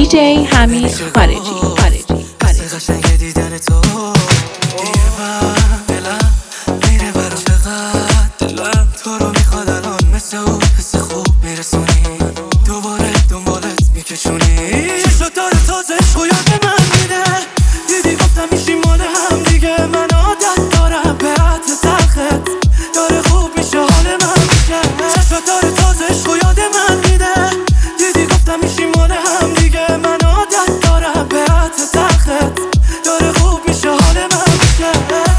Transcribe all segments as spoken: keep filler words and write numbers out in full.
دی جی حمید خارجی خارجی قشنگ دیدن تو یه بر دلم میره برا چقدر دلم تو رو میخواد الان مثل اون حس خوب میرسونی دوباره دنبالت میکشونی چشات داره تازه عشقو یاد من میده دیدی گفتم میشیم مال هم دیگه من عادت دارم به عطر تلخت داره خوب میشه حال من میشه چشات داره تازه عشقو یاد من میده دیدی گفتم میشیم مال هم دیگه من عادت دارم به عطر تلخت داره خوب میشه حال من میشه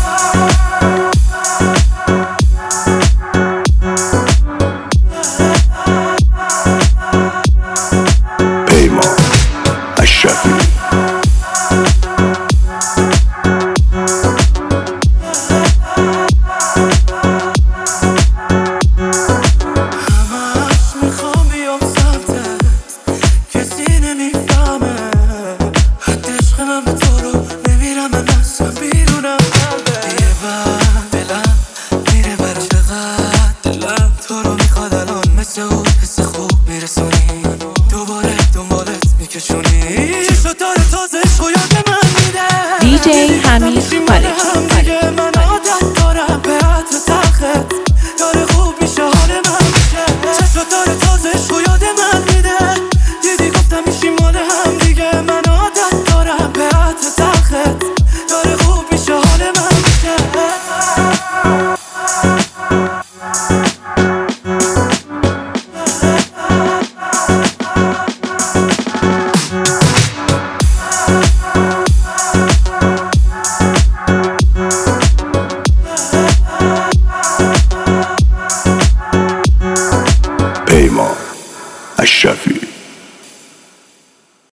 پیمان اشرفی دی جی حمید خارجی من عادت دارم به عطر تلخت داره خوب میشه حال من میشه چشمات داره تازه عشقو یاد من میده دیدی گفتم میشیم مال هم دیگه من عادت دارم به عطر تلخت داره خوب میشه حال من میشه پیمان اشرفی